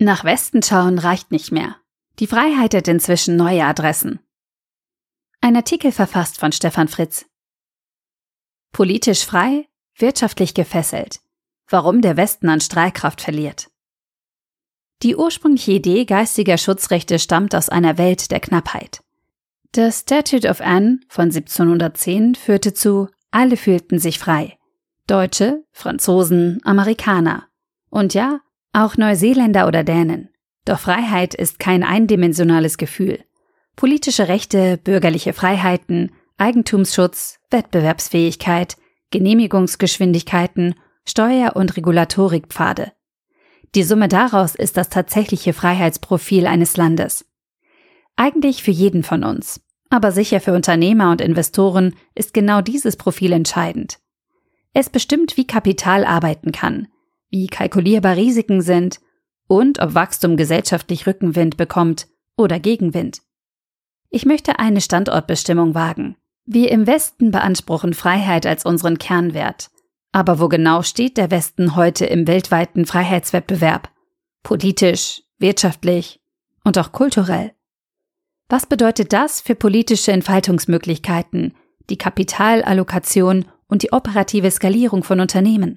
Nach Westen schauen reicht nicht mehr. Die Freiheit hat inzwischen neue Adressen. Ein Artikel verfasst von Stefan Fritz. Politisch frei, wirtschaftlich gefesselt. Warum der Westen an Strahlkraft verliert. Die ursprüngliche Idee geistiger Schutzrechte stammt aus einer Welt der Knappheit. Das Statute of Anne von 1710 führte zu, alle fühlten sich frei. Deutsche, Franzosen, Amerikaner. Und ja, auch Neuseeländer oder Dänen. Doch Freiheit ist kein eindimensionales Gefühl. Politische Rechte, bürgerliche Freiheiten, Eigentumsschutz, Wettbewerbsfähigkeit, Genehmigungsgeschwindigkeiten, Steuer- und Regulatorikpfade. Die Summe daraus ist das tatsächliche Freiheitsprofil eines Landes. Eigentlich für jeden von uns, aber sicher für Unternehmer und Investoren ist genau dieses Profil entscheidend. Es bestimmt, wie Kapital arbeiten kann, wie kalkulierbar Risiken sind und ob Wachstum gesellschaftlich Rückenwind bekommt oder Gegenwind. Ich möchte eine Standortbestimmung wagen. Wir im Westen beanspruchen Freiheit als unseren Kernwert. Aber wo genau steht der Westen heute im weltweiten Freiheitswettbewerb? Politisch, wirtschaftlich und auch kulturell. Was bedeutet das für politische Entfaltungsmöglichkeiten, die Kapitalallokation und die operative Skalierung von Unternehmen?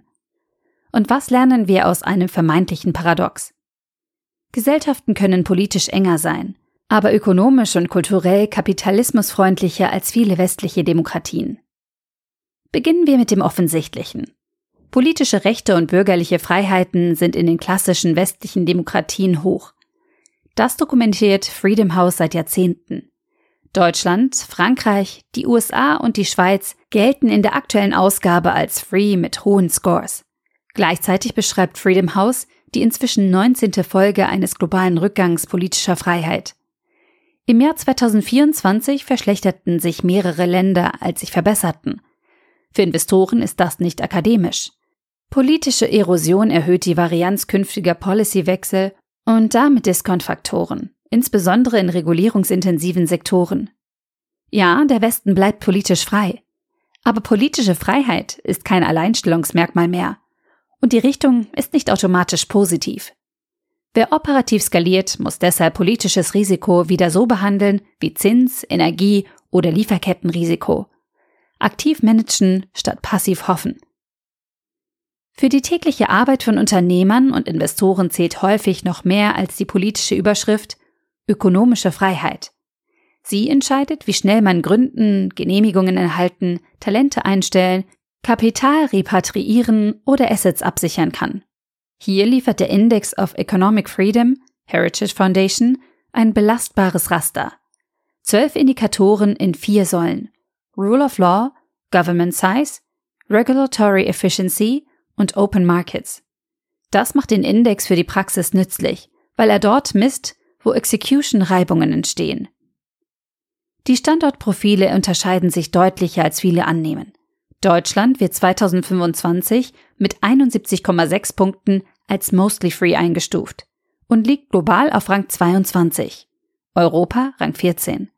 Und was lernen wir aus einem vermeintlichen Paradox? Gesellschaften können politisch enger sein, aber ökonomisch und kulturell kapitalismusfreundlicher als viele westliche Demokratien. Beginnen wir mit dem Offensichtlichen. Politische Rechte und bürgerliche Freiheiten sind in den klassischen westlichen Demokratien hoch. Das dokumentiert Freedom House seit Jahrzehnten. Deutschland, Frankreich, die USA und die Schweiz gelten in der aktuellen Ausgabe als free mit hohen Scores. Gleichzeitig beschreibt Freedom House die inzwischen 19. Folge eines globalen Rückgangs politischer Freiheit. Im Jahr 2024 verschlechterten sich mehrere Länder, als sich verbesserten. Für Investoren ist das nicht akademisch. Politische Erosion erhöht die Varianz künftiger Policywechsel und damit Diskontfaktoren, insbesondere in regulierungsintensiven Sektoren. Ja, der Westen bleibt politisch frei. Aber politische Freiheit ist kein Alleinstellungsmerkmal mehr. Und die Richtung ist nicht automatisch positiv. Wer operativ skaliert, muss deshalb politisches Risiko wieder so behandeln wie Zins-, Energie- oder Lieferkettenrisiko. Aktiv managen statt passiv hoffen. Für die tägliche Arbeit von Unternehmern und Investoren zählt häufig noch mehr als die politische Überschrift ökonomische Freiheit. Sie entscheidet, wie schnell man gründen, Genehmigungen erhalten, Talente einstellen, Kapital repatriieren oder Assets absichern kann. Hier liefert der Index of Economic Freedom, Heritage Foundation, ein belastbares Raster. 12 Indikatoren in 4 Säulen: Rule of Law, Government Size, Regulatory Efficiency und Open Markets. Das macht den Index für die Praxis nützlich, weil er dort misst, wo Execution-Reibungen entstehen. Die Standortprofile unterscheiden sich deutlicher, als viele annehmen. Deutschland wird 2025 mit 71,6 Punkten als mostly free eingestuft und liegt global auf Rang 22, Europa Rang 14.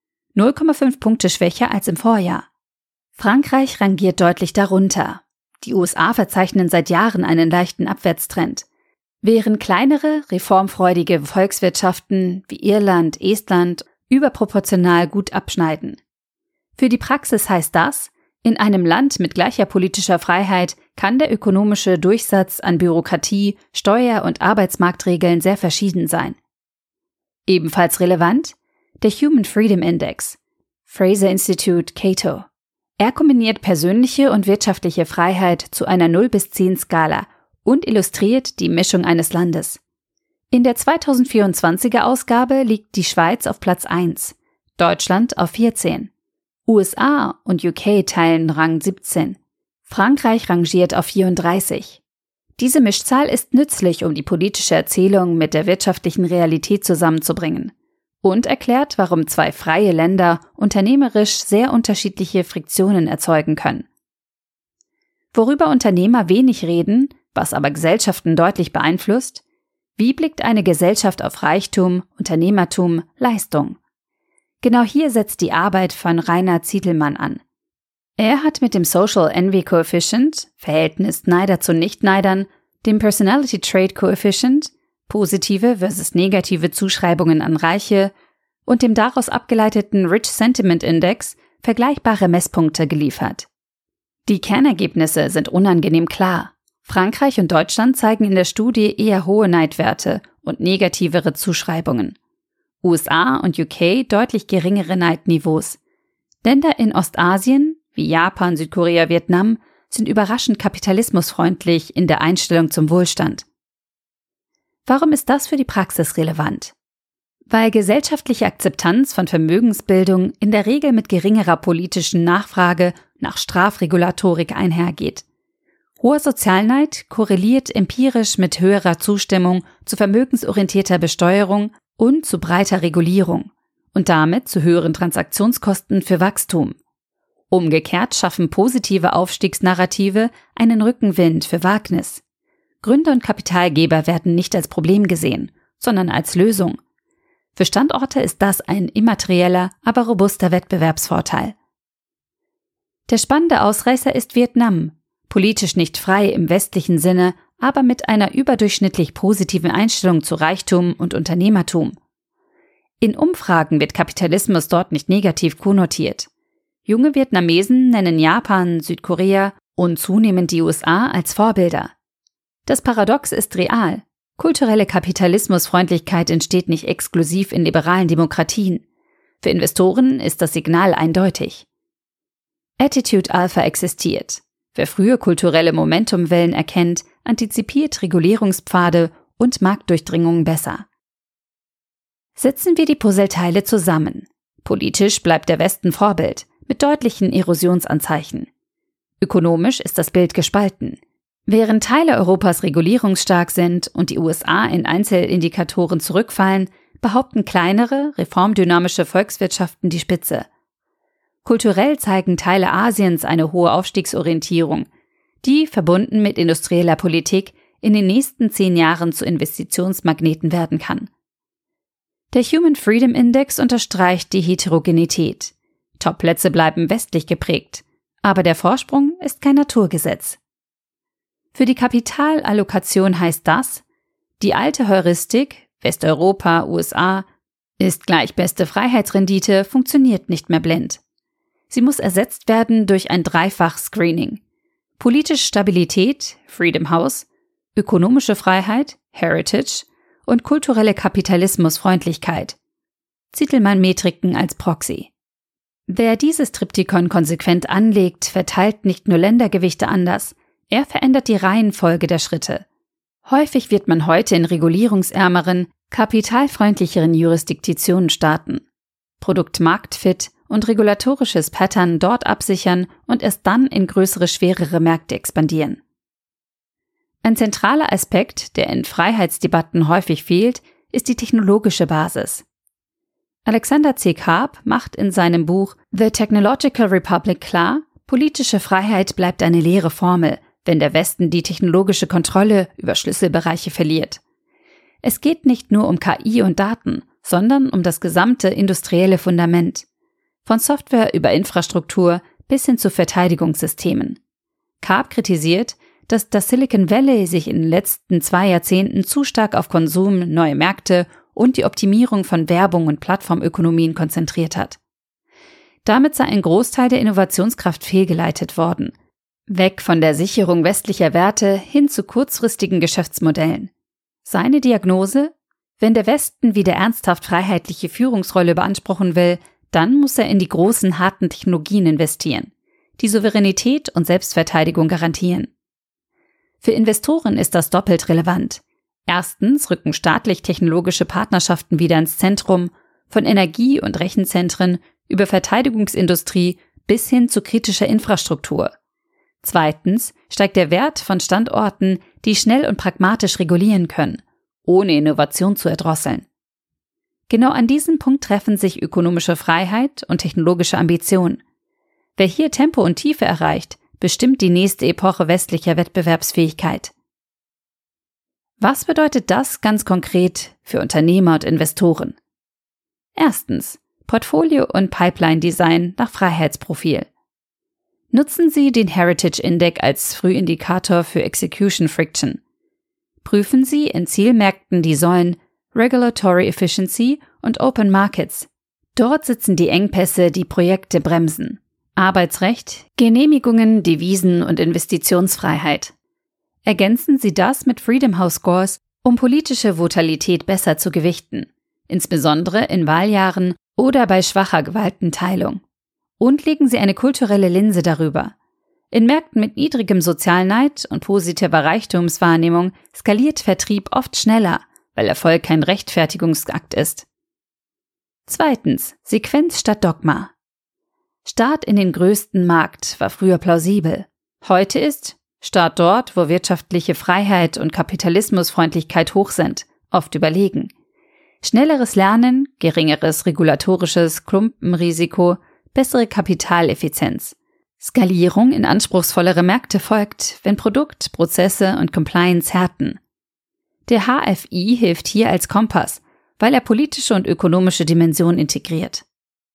0,5 Punkte schwächer als im Vorjahr. Frankreich rangiert deutlich darunter. Die USA verzeichnen seit Jahren einen leichten Abwärtstrend, während kleinere, reformfreudige Volkswirtschaften wie Irland, Estland überproportional gut abschneiden. Für die Praxis heißt das, in einem Land mit gleicher politischer Freiheit kann der ökonomische Durchsatz an Bürokratie, Steuer- und Arbeitsmarktregeln sehr verschieden sein. Ebenfalls relevant der Human Freedom Index, Fraser Institute Cato. Er kombiniert persönliche und wirtschaftliche Freiheit zu einer 0-10 Skala und illustriert die Mischung eines Landes. In der 2024er Ausgabe liegt die Schweiz auf Platz 1, Deutschland auf 14. USA und UK teilen Rang 17. Frankreich rangiert auf 34. Diese Mischzahl ist nützlich, um die politische Erzählung mit der wirtschaftlichen Realität zusammenzubringen und erklärt, warum 2 freie Länder unternehmerisch sehr unterschiedliche Friktionen erzeugen können. Worüber Unternehmer wenig reden, was aber Gesellschaften deutlich beeinflusst: Wie blickt eine Gesellschaft auf Reichtum, Unternehmertum, Leistung? Genau hier setzt die Arbeit von Rainer Zietelmann an. Er hat mit dem Social Envy Coefficient, Verhältnis Neider zu Nicht-Neidern, dem Personality Trait Coefficient, positive versus negative Zuschreibungen an Reiche und dem daraus abgeleiteten Rich Sentiment Index vergleichbare Messpunkte geliefert. Die Kernergebnisse sind unangenehm klar. Frankreich und Deutschland zeigen in der Studie eher hohe Neidwerte und negativere Zuschreibungen. USA und UK deutlich geringere Neidniveaus. Länder in Ostasien, wie Japan, Südkorea, Vietnam, sind überraschend kapitalismusfreundlich in der Einstellung zum Wohlstand. Warum ist das für die Praxis relevant? Weil gesellschaftliche Akzeptanz von Vermögensbildung in der Regel mit geringerer politischen Nachfrage nach Strafregulatorik einhergeht. Hoher Sozialneid korreliert empirisch mit höherer Zustimmung zu vermögensorientierter Besteuerung und zu breiter Regulierung und damit zu höheren Transaktionskosten für Wachstum. Umgekehrt schaffen positive Aufstiegsnarrative einen Rückenwind für Wagnis. Gründer und Kapitalgeber werden nicht als Problem gesehen, sondern als Lösung. Für Standorte ist das ein immaterieller, aber robuster Wettbewerbsvorteil. Der spannende Ausreißer ist Vietnam, politisch nicht frei im westlichen Sinne, aber mit einer überdurchschnittlich positiven Einstellung zu Reichtum und Unternehmertum. In Umfragen wird Kapitalismus dort nicht negativ konnotiert. Junge Vietnamesen nennen Japan, Südkorea und zunehmend die USA als Vorbilder. Das Paradox ist real. Kulturelle Kapitalismusfreundlichkeit entsteht nicht exklusiv in liberalen Demokratien. Für Investoren ist das Signal eindeutig. Attitude Alpha existiert. Wer frühe kulturelle Momentumwellen erkennt, antizipiert Regulierungspfade und Marktdurchdringungen besser. Setzen wir die Puzzleteile zusammen. Politisch bleibt der Westen Vorbild, mit deutlichen Erosionsanzeichen. Ökonomisch ist das Bild gespalten. Während Teile Europas regulierungsstark sind und die USA in Einzelindikatoren zurückfallen, behaupten kleinere, reformdynamische Volkswirtschaften die Spitze. Kulturell zeigen Teile Asiens eine hohe Aufstiegsorientierung, die, verbunden mit industrieller Politik, in den nächsten 10 Jahren zu Investitionsmagneten werden kann. Der Human Freedom Index unterstreicht die Heterogenität. Topplätze bleiben westlich geprägt, aber der Vorsprung ist kein Naturgesetz. Für die Kapitalallokation heißt das, die alte Heuristik, Westeuropa, USA, ist gleich beste Freiheitsrendite, funktioniert nicht mehr blind. Sie muss ersetzt werden durch ein Dreifach-Screening. Politische Stabilität, Freedom House, ökonomische Freiheit, Heritage und kulturelle Kapitalismusfreundlichkeit. Zitelmann-Metriken als Proxy. Wer dieses Triptychon konsequent anlegt, verteilt nicht nur Ländergewichte anders, er verändert die Reihenfolge der Schritte. Häufig wird man heute in regulierungsärmeren, kapitalfreundlicheren Jurisdiktionen starten. Produkt-Markt-Fit und regulatorisches Pattern dort absichern und erst dann in größere, schwerere Märkte expandieren. Ein zentraler Aspekt, der in Freiheitsdebatten häufig fehlt, ist die technologische Basis. Alexander C. Karp macht in seinem Buch The Technological Republic klar, politische Freiheit bleibt eine leere Formel, wenn der Westen die technologische Kontrolle über Schlüsselbereiche verliert. Es geht nicht nur um KI und Daten, sondern um das gesamte industrielle Fundament. Von Software über Infrastruktur bis hin zu Verteidigungssystemen. Karp kritisiert, dass das Silicon Valley sich in den letzten 2 Jahrzehnten zu stark auf Konsum, neue Märkte und die Optimierung von Werbung und Plattformökonomien konzentriert hat. Damit sei ein Großteil der Innovationskraft fehlgeleitet worden. Weg von der Sicherung westlicher Werte hin zu kurzfristigen Geschäftsmodellen. Seine Diagnose: Wenn der Westen wieder ernsthaft freiheitliche Führungsrolle beanspruchen will, dann muss er in die großen, harten Technologien investieren, die Souveränität und Selbstverteidigung garantieren. Für Investoren ist das doppelt relevant. Erstens rücken staatlich-technologische Partnerschaften wieder ins Zentrum, von Energie- und Rechenzentren über Verteidigungsindustrie bis hin zu kritischer Infrastruktur. Zweitens steigt der Wert von Standorten, die schnell und pragmatisch regulieren können, ohne Innovation zu erdrosseln. Genau an diesem Punkt treffen sich ökonomische Freiheit und technologische Ambition. Wer hier Tempo und Tiefe erreicht, bestimmt die nächste Epoche westlicher Wettbewerbsfähigkeit. Was bedeutet das ganz konkret für Unternehmer und Investoren? Erstens, Portfolio- und Pipeline-Design nach Freiheitsprofil. Nutzen Sie den Heritage Index als Frühindikator für Execution Friction. Prüfen Sie in Zielmärkten die Säulen Regulatory Efficiency und Open Markets. Dort sitzen die Engpässe, die Projekte bremsen. Arbeitsrecht, Genehmigungen, Devisen- und Investitionsfreiheit. Ergänzen Sie das mit Freedom House Scores, um politische Volatilität besser zu gewichten, insbesondere in Wahljahren oder bei schwacher Gewaltenteilung. Und legen Sie eine kulturelle Linse darüber. In Märkten mit niedrigem Sozialneid und positiver Reichtumswahrnehmung skaliert Vertrieb oft schneller, weil Erfolg kein Rechtfertigungsakt ist. 2. Sequenz statt Dogma. Start in den größten Markt war früher plausibel. Heute ist Start dort, wo wirtschaftliche Freiheit und Kapitalismusfreundlichkeit hoch sind, oft überlegen. Schnelleres Lernen, geringeres regulatorisches Klumpenrisiko, bessere Kapitaleffizienz. Skalierung in anspruchsvollere Märkte folgt, wenn Produkt, Prozesse und Compliance härten. Der HFI hilft hier als Kompass, weil er politische und ökonomische Dimensionen integriert.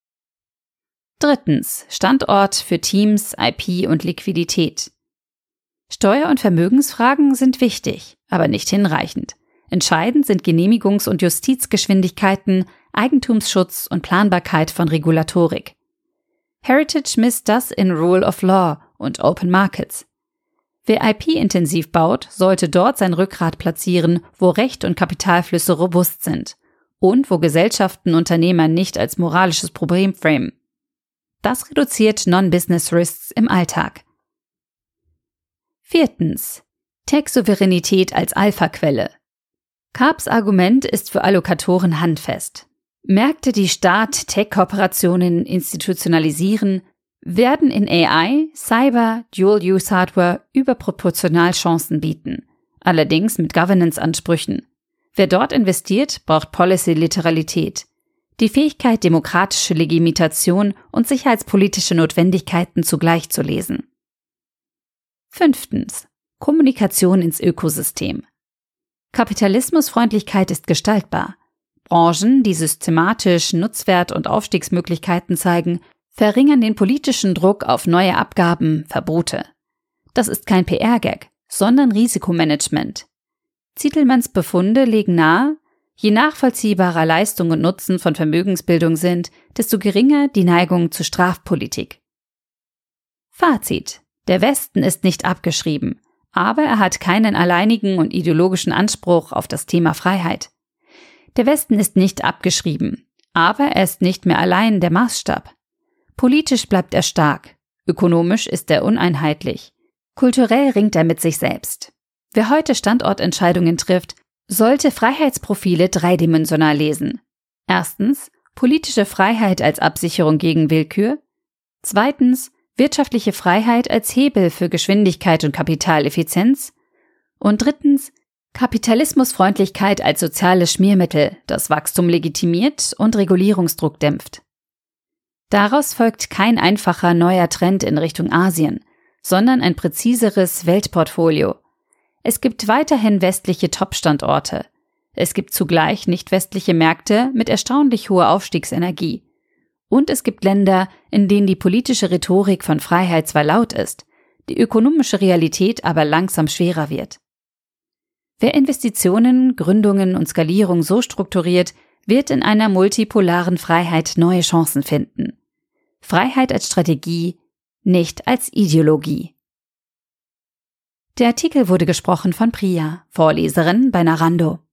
3. Standort für Teams, IP und Liquidität. Steuer- und Vermögensfragen sind wichtig, aber nicht hinreichend. Entscheidend sind Genehmigungs- und Justizgeschwindigkeiten, Eigentumsschutz und Planbarkeit von Regulatorik. Heritage misst das in Rule of Law und Open Markets. Wer IP-intensiv baut, sollte dort sein Rückgrat platzieren, wo Recht und Kapitalflüsse robust sind und wo Gesellschaften Unternehmer nicht als moralisches Problem framen. Das reduziert Non-Business-Risks im Alltag. 4. Tech-Souveränität als Alpha-Quelle. Karps Argument ist für Allokatoren handfest. Märkte, die Staat-Tech-Kooperationen institutionalisieren, werden in AI, Cyber, Dual-Use-Hardware überproportional Chancen bieten, allerdings mit Governance-Ansprüchen. Wer dort investiert, braucht Policy-Literalität, die Fähigkeit, demokratische Legitimation und sicherheitspolitische Notwendigkeiten zugleich zu lesen. 5. Kommunikation ins Ökosystem. Kapitalismusfreundlichkeit ist gestaltbar. Branchen, die systematisch Nutzwert und Aufstiegsmöglichkeiten zeigen, verringern den politischen Druck auf neue Abgaben, Verbote. Das ist kein PR-Gag, sondern Risikomanagement. Zitelmanns Befunde legen nahe, je nachvollziehbarer Leistung und Nutzen von Vermögensbildung sind, desto geringer die Neigung zu Strafpolitik. Fazit: Der Westen ist nicht abgeschrieben, aber er hat keinen alleinigen und ideologischen Anspruch auf das Thema Freiheit. Der Westen ist nicht abgeschrieben, aber er ist nicht mehr allein der Maßstab. Politisch bleibt er stark, ökonomisch ist er uneinheitlich, kulturell ringt er mit sich selbst. Wer heute Standortentscheidungen trifft, sollte Freiheitsprofile dreidimensional lesen. 1. Politische Freiheit als Absicherung gegen Willkür. 2. Wirtschaftliche Freiheit als Hebel für Geschwindigkeit und Kapitaleffizienz. Und 3. Kapitalismusfreundlichkeit als soziales Schmiermittel, das Wachstum legitimiert und Regulierungsdruck dämpft. Daraus folgt kein einfacher neuer Trend in Richtung Asien, sondern ein präziseres Weltportfolio. Es gibt weiterhin westliche Top-Standorte. Es gibt zugleich nicht-westliche Märkte mit erstaunlich hoher Aufstiegsenergie. Und es gibt Länder, in denen die politische Rhetorik von Freiheit zwar laut ist, die ökonomische Realität aber langsam schwerer wird. Wer Investitionen, Gründungen und Skalierung so strukturiert, wird in einer multipolaren Freiheit neue Chancen finden. Freiheit als Strategie, nicht als Ideologie. Der Artikel wurde gesprochen von Priya, Vorleserin bei Narando.